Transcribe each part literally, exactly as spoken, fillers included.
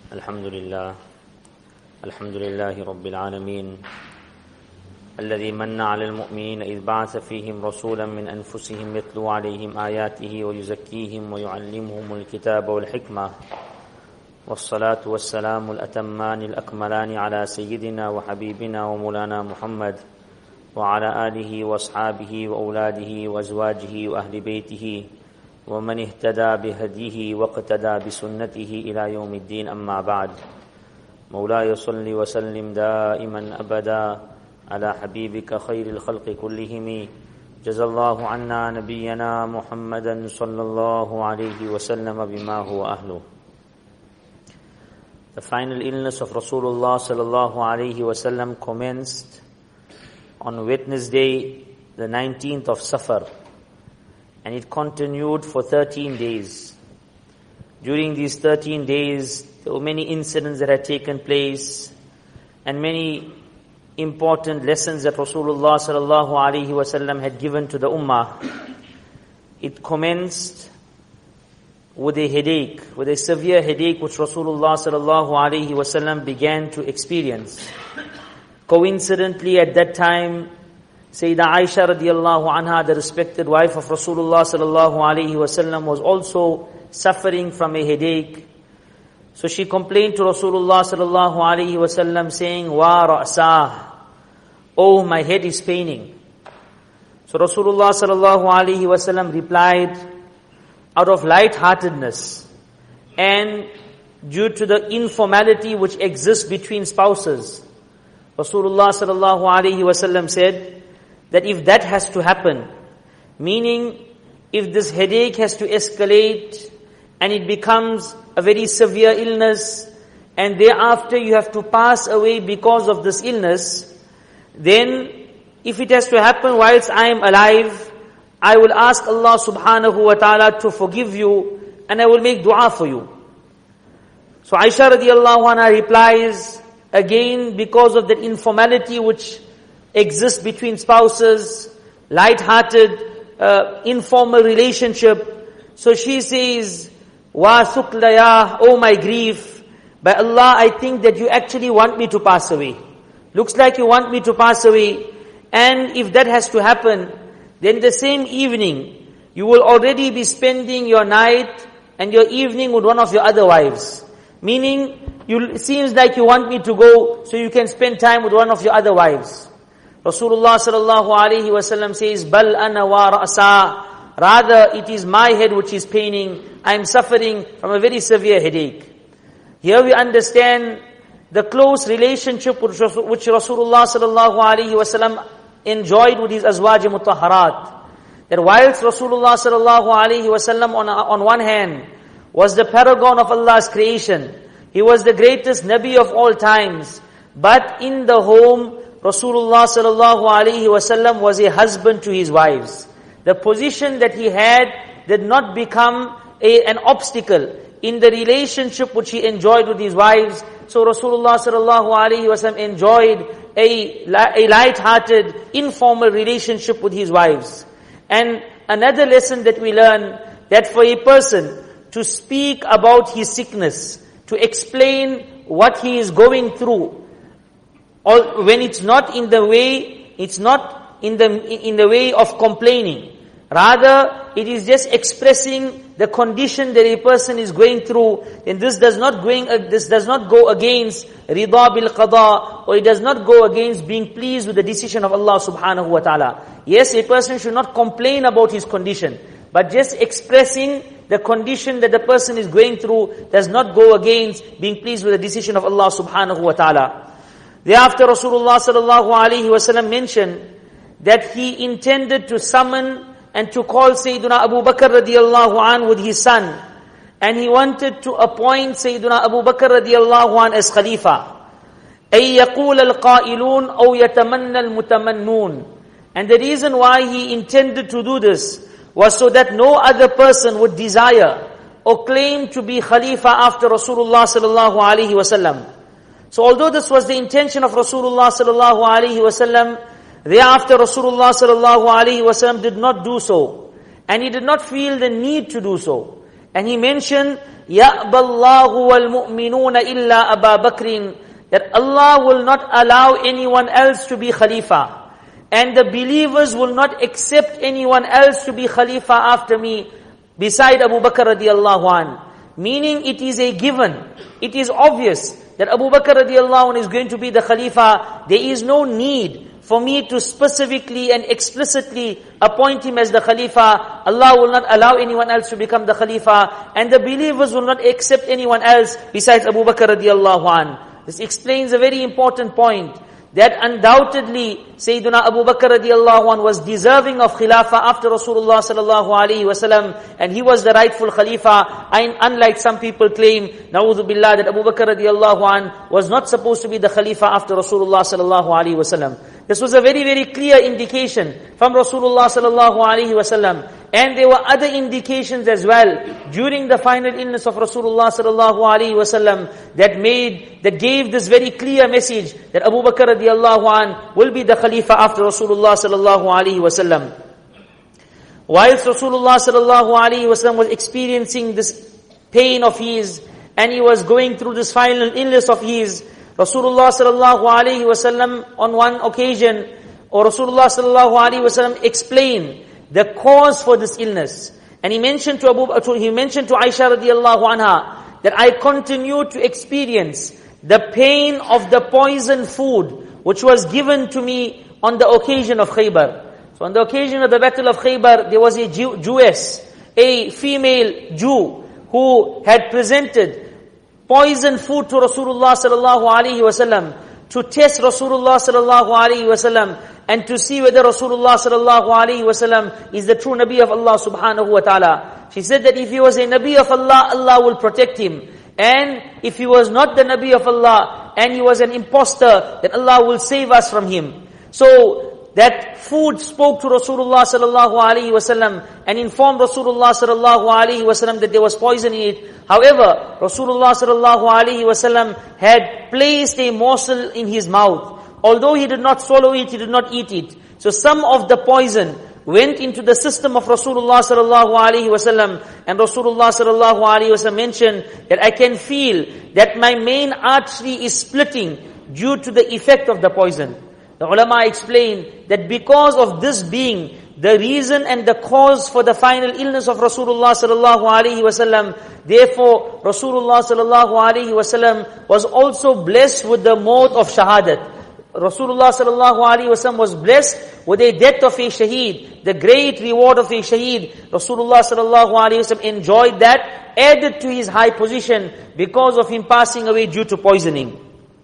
الحمد لله الحمد لله رب العالمين الذي من على المؤمنين إذ بعث فيهم رسولا من أنفسهم يتلو عليهم آياته ويزكيهم ويعلمهم الكتاب والحكمة والصلاة والسلام الأتمان الأكملان على سيدنا وحبيبنا ومولانا محمد وعلى آله وأصحابه وأولاده وأزواجه وأهل بيته ومن اهتدى بهديه واقتدى بسنته إلى يوم الدين. أما بعد، مولاي صل وسلم دائما أبدا على حبيبك خير الخلق كلهم. جزا الله عنا نبينا محمدا صلى الله عليه وسلم بما هو أهله. The final illness of Rasulullah sallallahu alayhi wasallam commenced on Wednesday, the nineteenth of Safar, and it continued for thirteen days. During these thirteen days, there were many incidents that had taken place and many important lessons that Rasulullah sallallahu alayhi wasallam had given to the ummah. It commenced with a headache, with a severe headache which Rasulullah sallallahu alayhi wasallam began to experience. Coincidentally, at that time, Sayyidah Aisha radiallahu anha, the respected wife of Rasulullah sallallahu alayhi wasallam, was also suffering from a headache. So she complained to Rasulullah sallallahu alayhi wasallam saying, "Wa ra'sah, oh, my head is paining." So Rasulullah sallallahu alayhi wasallam replied, out of light-heartedness and due to the informality which exists between spouses, Rasulullah sallallahu alayhi wasallam said that if that has to happen, meaning if this headache has to escalate and it becomes a very severe illness and thereafter you have to pass away because of this illness, then if it has to happen whilst I am alive, I will ask Allah subhanahu wa ta'ala to forgive you and I will make dua for you. So Aisha radiallahu anha replies, again because of the informality which exists between spouses, light-hearted, uh, informal relationship. So she says, "Wa suklaya, oh my grief, by Allah I think that you actually want me to pass away. Looks like you want me to pass away. And if that has to happen, then the same evening, you will already be spending your night and your evening with one of your other wives." Meaning, you, it seems like you want me to go so you can spend time with one of your other wives. Rasulullah sallallahu alayhi wasallam says, "Bal ana wa ra'sa." Rather, it is my head which is paining. I am suffering from a very severe headache. Here we understand the close relationship which Rasulullah sallallahu alayhi wasallam enjoyed with his azwaj mutahharat. That whilst Rasulullah sallallahu alayhi wasallam on, on one hand was the paragon of Allah's creation, he was the greatest Nabi of all times, but in the home, Rasulullah sallallahu alayhi wasallam was a husband to his wives. The position that he had did not become a, an obstacle in the relationship which he enjoyed with his wives. So Rasulullah sallallahu alayhi wasallam enjoyed a, a light-hearted, informal relationship with his wives. And another lesson that we learn, that for a person to speak about his sickness, to explain what he is going through, or when it's not in the way, it's not in the in the way of complaining. Rather, it is just expressing the condition that a person is going through, and this does not going uh, this does not go against rida bil qada, or it does not go against being pleased with the decision of Allah subhanahu wa ta'ala. Yes, a person should not complain about his condition, but just expressing the condition that the person is going through does not go against being pleased with the decision of Allah subhanahu wa ta'ala. Thereafter Rasulullah sallallahu alayhi wasallam mentioned that he intended to summon and to call Sayyiduna Abu Bakr radiallahu an with his son. And he wanted to appoint Sayyiduna Abu Bakr radiallahu an as Khalifa. أَيْ يَقُولَ الْقَائِلُونَ أَوْ يَتَمَنَّ الْمُتَمَنُّونَ. And the reason why he intended to do this was so that no other person would desire or claim to be Khalifa after Rasulullah sallallahu alayhi wasallam. So although this was the intention of Rasulullah sallallahu alayhi wasallam, thereafter Rasulullah sallallahu alayhi wasallam did not do so. And he did not feel the need to do so. And he mentioned, يَأْبَى اللَّهُ وَالْمُؤْمِنُونَ إِلَّا أَبَا بَكْرٍ, that Allah will not allow anyone else to be Khalifa. And the believers will not accept anyone else to be Khalifa after me, beside Abu Bakr radiallahu an. Meaning it is a given, it is obvious that Abu Bakr radiallahu an is going to be the Khalifa. There is no need for me to specifically and explicitly appoint him as the Khalifa. Allah will not allow anyone else to become the Khalifa, and the believers will not accept anyone else besides Abu Bakr radiallahu an. This explains a very important point, that undoubtedly Sayyiduna Abu Bakr radiallahu anh was deserving of Khilafah after Rasulullah sallallahu alaihi wasallam, and he was the rightful Khalifa. And unlike some people claim, na'udhu billah, that Abu Bakr radiallahu anh was not supposed to be the Khalifa after Rasulullah sallallahu alaihi wasallam. This was a very, very clear indication from Rasulullah sallallahu alaihi wasallam. And there were other indications as well during the final illness of Rasulullah sallallahu alaihi wasallam that made, that gave this very clear message that Abu Bakr radiallahu anh will be the Khalifa after Rasulullah sallallahu alaihi wasallam. Whilst Rasulullah sallallahu alaihi wasallam was experiencing this pain of his, and he was going through this final illness of his, Rasulullah sallallahu alaihi wasallam on one occasion, or Rasulullah sallallahu alaihi wasallam explained the cause for this illness. And he mentioned to Abu, to, he mentioned to Aisha radiallahu anha that I continued to experience the pain of the poison food which was given to me on the occasion of Khaybar. So on the occasion of the battle of Khaybar, there was a Jew, Jewess, a female Jew, who had presented poison food to Rasulullah sallallahu alaihi wasallam to test Rasulullah sallallahu alaihi wasallam and to see whether Rasulullah sallallahu alaihi wasallam is the true Nabi of Allah subhanahu wa ta'ala. She said that if he was a Nabi of Allah, Allah will protect him. And if he was not the Nabi of Allah and he was an impostor, then Allah will save us from him. So that food spoke to Rasulullah sallallahu alaihi wasallam and informed Rasulullah sallallahu alaihi wasallam that there was poison in it. However, Rasulullah sallallahu alaihi wasallam had placed a morsel in his mouth. Although he did not swallow it, he did not eat it. So some of the poison went into the system of Rasulullah sallallahu alaihi wasallam, and Rasulullah sallallahu alaihi wasallam mentioned that I can feel that my main artery is splitting due to the effect of the poison. The ulama explained that because of this being the reason and the cause for the final illness of Rasulullah sallallahu alaihi wasallam, therefore Rasulullah sallallahu alaihi wasallam was also blessed with the maut of shahadat. Rasulullah sallallahu alaihi wasallam was blessed with a death of a shaheed, the great reward of a shaheed. Rasulullah sallallahu alaihi wasallam enjoyed that, added to his high position because of him passing away due to poisoning.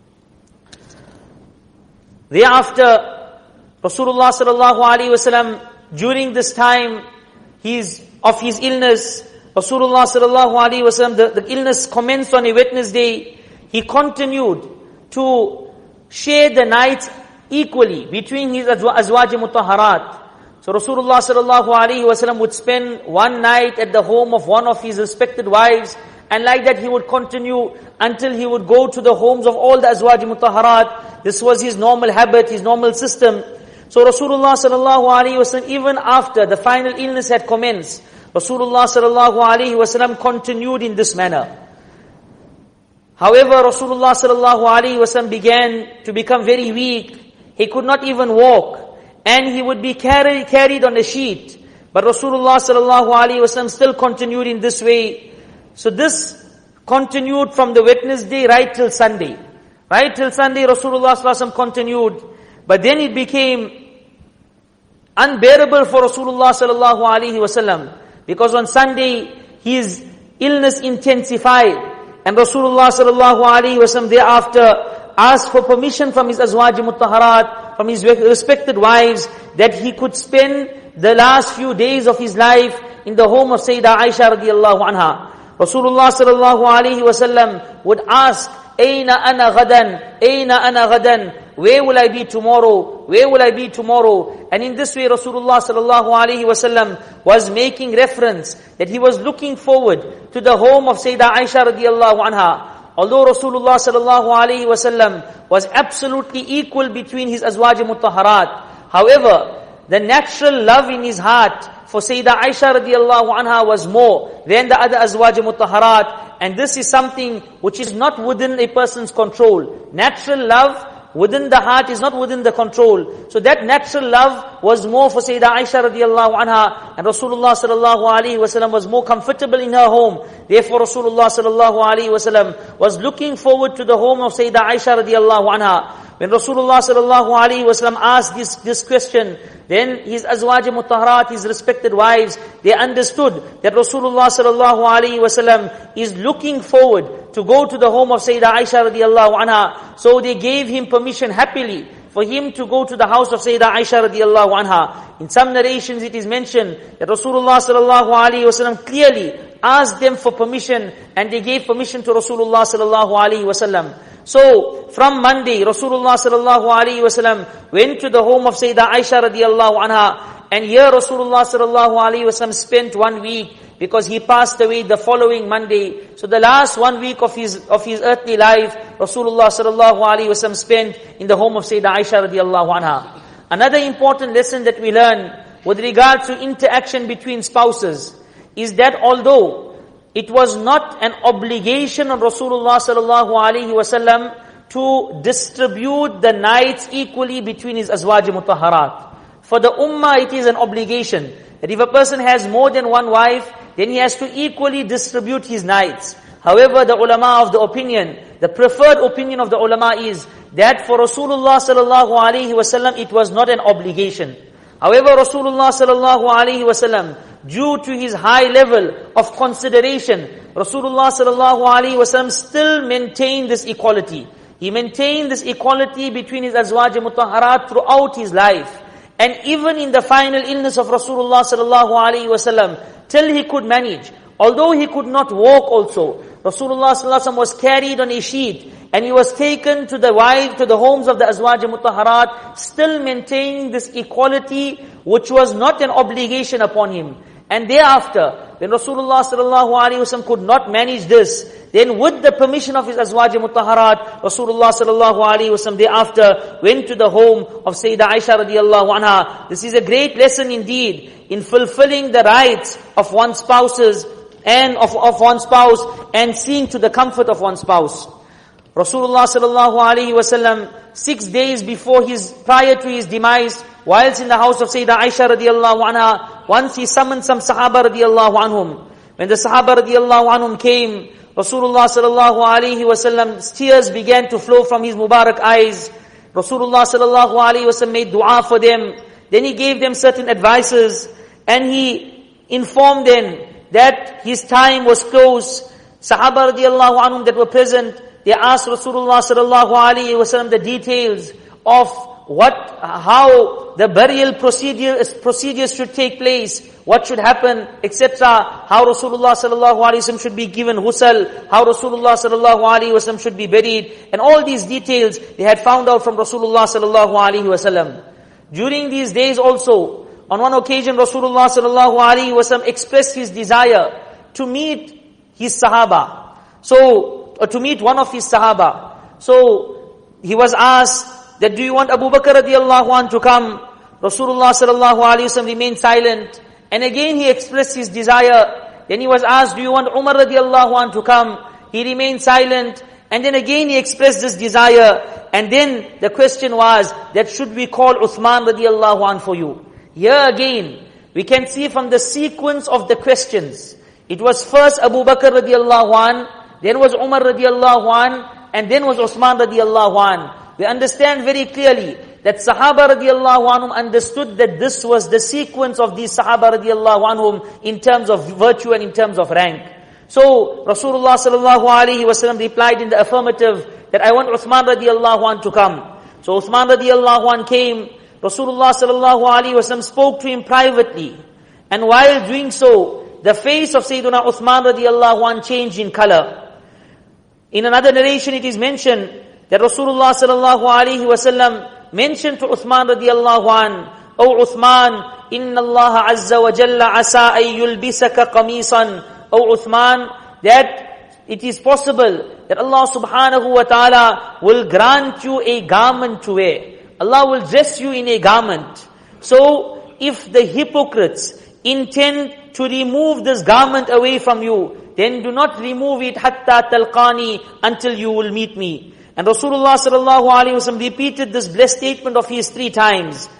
Thereafter, Rasulullah sallallahu alaihi wasallam, during this time his, of his illness, Rasulullah sallallahu alaihi wasallam, the, the illness commenced on a Wednesday. He continued to share the nights equally between his azwaj mutahharat. So Rasulullah sallallahu alaihi wasallam would spend one night at the home of one of his respected wives, and like that he would continue until he would go to the homes of all the azwaj mutahharat. This was his normal habit, his normal system. So Rasulullah sallallahu alaihi wasallam, even after the final illness had commenced, Rasulullah sallallahu alaihi wasallam continued in this manner. However, Rasulullah sallallahu alaihi wasallam began to become very weak. He could not even walk, and he would be carried, carried on a sheet. But Rasulullah sallallahu alaihi wasallam still continued in this way. So this continued from the Wednesday right till Sunday. Right till Sunday, Rasulullah sallallahu alaihi wasallam continued. But then it became unbearable for Rasulullah sallallahu alaihi wasallam, because on Sunday his illness intensified. And Rasulullah sallallahu alaihi wasallam thereafter asked for permission from his azwaj mutahharat, from his respected wives, that he could spend the last few days of his life in the home of Sayyidah Aisha radiallahu anha. Rasulullah sallallahu alaihi wasallam would ask, Aina ana ghadan, Aina ana ghadan, where will I be tomorrow? Where will I be tomorrow? And in this way Rasulullah sallallahu alaihi wasallam was making reference that he was looking forward to the home of Sayyidah Aisha radiallahu anha. Although Rasulullah sallallahu alaihi wasallam was absolutely equal between his azwaj mutahharat, however, the natural love in his heart for Sayyidah Aisha radiallahu anha was more than the other azwaj mutahharat. And this is something which is not within a person's control. Natural love within the heart is not within the control. So that natural love was more for Sayyidah Aisha radiallahu anha, and Rasulullah sallallahu alaihi wasallam was more comfortable in her home. Therefore Rasulullah sallallahu alaihi wasallam was looking forward to the home of Sayyidah Aisha radiallahu anha. When Rasulullah sallallahu alaihi wasallam asked this, this question, then his azwaj mutahharat, his respected wives, they understood that Rasulullah sallallahu alaihi wasallam is looking forward to go to the home of Sayyidah Aisha radiallahu anha. So they gave him permission happily for him to go to the house of Sayyidah Aisha radiallahu anha. In some narrations it is mentioned that Rasulullah sallallahu alaihi wasallam clearly asked them for permission, and they gave permission to Rasulullah sallallahu alaihi wasallam. So, from Monday, Rasulullah sallallahu alaihi wasallam went to the home of Sayyidah Aisha radiallahu anha, and here Rasulullah sallallahu alaihi wasallam spent one week, because he passed away the following Monday. So the last one week of his of his earthly life, Rasulullah sallallahu alaihi wasallam spent in the home of Sayyidah Aisha radiallahu anha. Another important lesson that we learn with regard to interaction between spouses is that although it was not an obligation on Rasulullah sallallahu alaihi wasallam to distribute the nights equally between his azwaj mutahharat. For the ummah it is an obligation that if a person has more than one wife, then he has to equally distribute his nights. However, the ulama of the opinion, the preferred opinion of the ulama is that for Rasulullah sallallahu alaihi wasallam it was not an obligation. However, Rasulullah sallallahu alaihi wasallam, due to his high level of consideration, Rasulullah sallallahu alaihi wasallam still maintained this equality. He maintained this equality between his azwaj mutahharat throughout his life. And even in the final illness of Rasulullah sallallahu alaihi wasallam, till he could manage, although he could not walk also, Rasulullah sallallahu alaihi wasallam was carried on a sheet, and he was taken to the wife, to the homes of the azwaj mutahharat, still maintaining this equality, which was not an obligation upon him. And thereafter, when Rasulullah sallallahu alaihi wasallam could not manage this, then with the permission of his azwaj mutahharat, Rasulullah sallallahu alaihi wasallam thereafter went to the home of Sayyidah Aisha radiallahu anha. This is a great lesson indeed in fulfilling the rights of one's spouses and of, of one spouse, and seeing to the comfort of one spouse. Rasulullah sallallahu alaihi wasallam, six days before his, prior to his demise, whilst in the house of Sayyidah Aisha radiallahu anha, once he summoned some Sahaba radiallahu anhum. When the Sahaba radiallahu anhum came, Rasulullah sallallahu alaihi wasallam's tears began to flow from his Mubarak eyes. Rasulullah sallallahu alaihi wasallam made dua for them. Then he gave them certain advices, and he informed them that his time was close. Sahaba radiallahu anhum that were present, they asked Rasulullah sallallahu alaihi wasallam the details of what, how the burial procedure, procedures should take place, what should happen, et cetera. How Rasulullah sallallahu alaihi wasallam should be given ghusl, how Rasulullah sallallahu alaihi wasallam should be buried, and all these details they had found out from Rasulullah sallallahu alaihi wasallam. During these days also, on one occasion Rasulullah sallallahu alaihi wasallam expressed his desire to meet his Sahaba. So, or to meet one of his Sahaba. So, he was asked that, do you want Abu Bakr radiallahu anhu to come? Rasulullah sallallahu alaihi wasallam remained silent. And again he expressed his desire. Then he was asked, do you want Umar radiallahu anhu to come? He remained silent. And then again he expressed this desire. And then the question was, that should we call Uthman radiallahu anhu for you? Here again, we can see from the sequence of the questions. It was first Abu Bakr radiallahu anhu, then was Umar radiallahu anhu, and then was Uthman radiallahu anhu. We understand very clearly that Sahaba radiallahu anhum understood that this was the sequence of these Sahaba radiallahu anhum in terms of virtue and in terms of rank. So Rasulullah sallallahu alaihi wasallam replied in the affirmative that I want Uthman radiallahu anhu to come. So Uthman radiallahu anhu came. Rasulullah sallallahu alaihi wasallam spoke to him privately, and while doing so, the face of Sayyidina Uthman radiallahu anhu changed in color. In another narration it is mentioned that Rasulullah sallallahu alaihi wasallam mentioned to Uthman radiyallahu an, O Uthman, inna Allah azza wa jalla asa ay yulbisaka qamisan. O Uthman, that it is possible that Allah subhanahu wa ta'ala will grant you a garment to wear. Allah will dress you in a garment. So, if the hypocrites, intend to remove this garment away from you, then do not remove it hatta talqani, until you will meet me. And Rasulullah sallallahu alaihi wasallam repeated this blessed statement of his three times.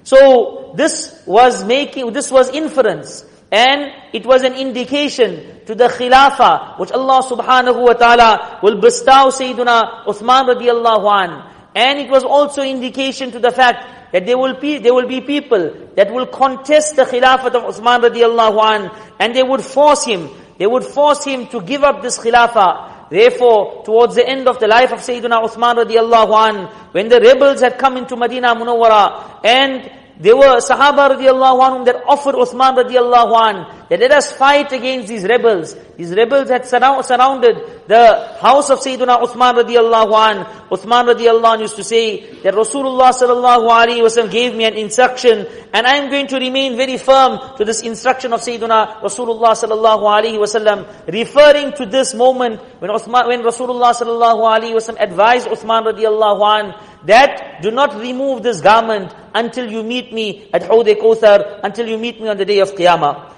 So this was making, this was inference, and it was an indication to the khilafah which Allah subhanahu wa ta'ala will bestow Sayyiduna Uthman radiallahu an. And it was also indication to the fact that there will be, there will be people that will contest the khilafat of Uthman radiallahu an, and they would force him, they would force him to give up this khilafah. Therefore, towards the end of the life of Sayyidina Uthman radiallahu an, when the rebels had come into Madinah Munawwara, and there were Sahaba radiallahu anhum that offered Uthman radiallahu an, that let us fight against these rebels. These rebels had surround, surrounded the house of Sayyidina Uthman radiallahu an. Uthman radiallahu an used to say that Rasulullah sallallahu alaihi wasallam gave me an instruction, and I am going to remain very firm to this instruction of Sayyidina Rasulullah sallallahu alaihi wasallam, referring to this moment when Uthman, when Rasulullah sallallahu alaihi wasallam advised Uthman radiallahu an that do not remove this garment until you meet me at Hawd Kauthar, until you meet me on the day of Qiyamah.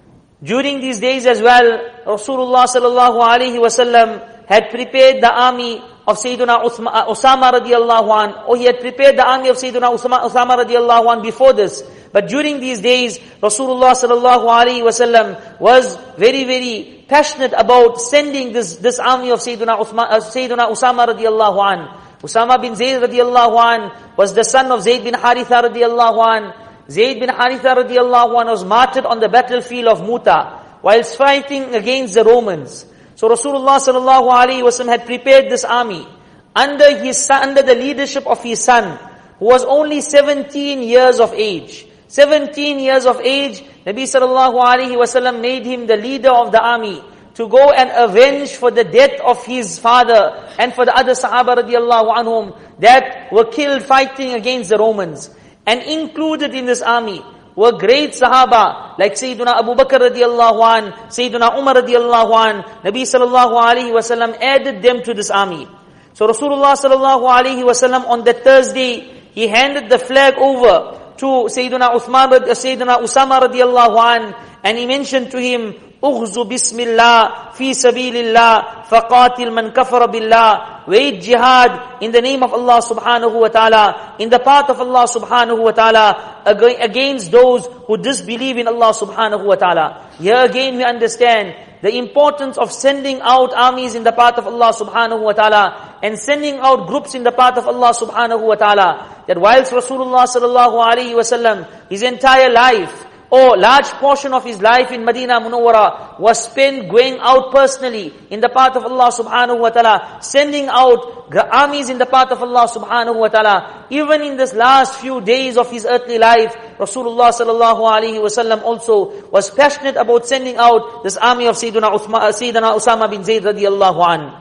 During these days as well, Rasulullah sallallahu alaihi wasallam had prepared the army of Sayyidina Uthma, Usama radiallahu an, or he had prepared the army of Sayyidina Usama, Usama radiallahu an before this. But during these days, Rasulullah sallallahu alaihi wasallam was very, very passionate about sending this, this army of Sayyidina, Uthma, uh, Sayyidina Usama radiallahu an. Usama bin Zayd radiallahu an was the son of Zayd bin Haritha radiallahu an. Zayd bin Haritha radiallahu an was martyred on the battlefield of Muta whilst fighting against the Romans. So Rasulullah sallallahu alaihi wasallam had prepared this army under his son, under the leadership of his son, who was only seventeen years of age. seventeen years of age, Nabi sallallahu alaihi wasallam made him the leader of the army to go and avenge for the death of his father and for the other Sahaba radiallahu anhum that were killed fighting against the Romans. And included in this army were great Sahaba like Sayyiduna Abu Bakr radiallahu an, Sayyiduna Umar radiallahu an. Nabi sallallahu alaihi wasallam added them to this army. So Rasulullah sallallahu alaihi wasallam on that Thursday, he handed the flag over to Sayyiduna Uthman, Sayyiduna Usama radiallahu an, and he mentioned to him, Ughzu bismillah, fi sabilillah, faqatil man kafara billah. Wage jihad in the name of Allah subhanahu wa ta'ala, in the path of Allah subhanahu wa ta'ala, against those who disbelieve in Allah subhanahu wa ta'ala. Here again we understand the importance of sending out armies in the path of Allah subhanahu wa ta'ala, and sending out groups in the path of Allah subhanahu wa ta'ala. That whilst Rasulullah sallallahu alaihi wasallam, his entire life, or large portion of his life in Madinah Munawwara was spent going out personally in the path of Allah subhanahu wa ta'ala, sending out armies in the path of Allah subhanahu wa ta'ala. Even in this last few days of his earthly life, Rasulullah sallallahu alaihi wasallam also was passionate about sending out this army of Sayyidina, Uthma, Sayyidina Usama bin Zayd radiallahu an.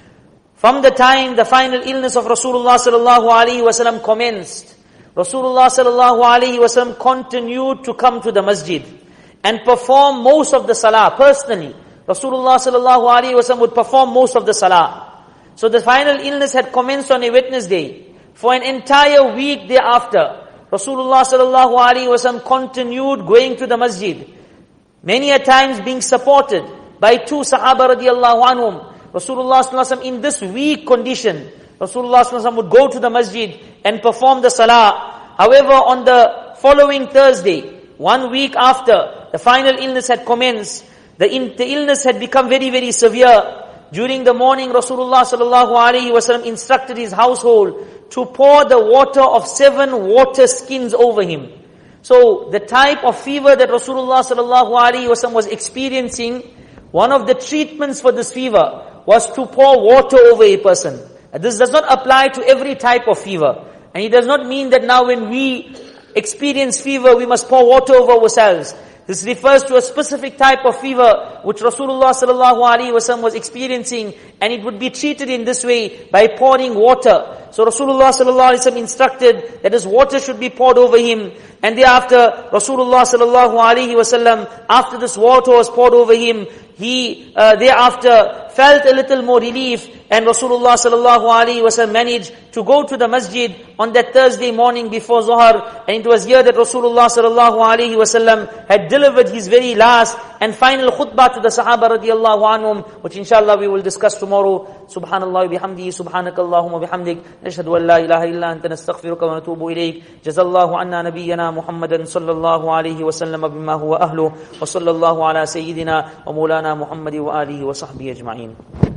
From the time the final illness of Rasulullah sallallahu alaihi wasallam commenced, Rasulullah sallallahu alaihi wasallam continued to come to the masjid and perform most of the salah personally. Rasulullah sallallahu alaihi wasallam would perform most of the salah. So the final illness had commenced on a Wednesday. For an entire week thereafter, Rasulullah sallallahu alaihi wasallam continued going to the masjid, many a times being supported by two Sahaba radiallahu anhum. Rasulullah sallallahu alaihi wasallam in this weak condition, Rasulullah sallallahu alaihi wasallam would go to the masjid and perform the salah. However, on the following Thursday, one week after the final illness had commenced, the, in, the illness had become very, very severe. During the morning, Rasulullah sallallahu alaihi wasallam instructed his household to pour the water of seven water skins over him. So, the type of fever that Rasulullah sallallahu alaihi wasallam was experiencing, one of the treatments for this fever was to pour water over a person. This does not apply to every type of fever. And it does not mean that now when we experience fever, we must pour water over ourselves. This refers to a specific type of fever which Rasulullah sallallahu alaihi wasallam was experiencing, and it would be treated in this way by pouring water. So Rasulullah sallallahu alaihi wasallam instructed that this water should be poured over him, and thereafter Rasulullah sallallahu alaihi wasallam, after this water was poured over him, he uh, thereafter felt a little more relief, and Rasulullah sallallahu alaihi wasallam managed to go to the masjid on that Thursday morning before Zuhr, and it was here that Rasulullah sallallahu alaihi wasallam had delivered his very last and final khutbah to the Sahaba radiyallahu anhum, which inshallah we will discuss tomorrow. Subhanallah wa bihamdihi, subhanakallahumma wa bihamdik, nashhadu an la ilaha illa anta nastaghfiruka wa natubu ilayk. Jazallahu anna nabiyyana Muhammadan sallallahu alaihi wasallam bima huwa ahlu, wa sallallahu ala sayyidina wa maulana Muhammadi wa alihi wa sahbihi ajma'in.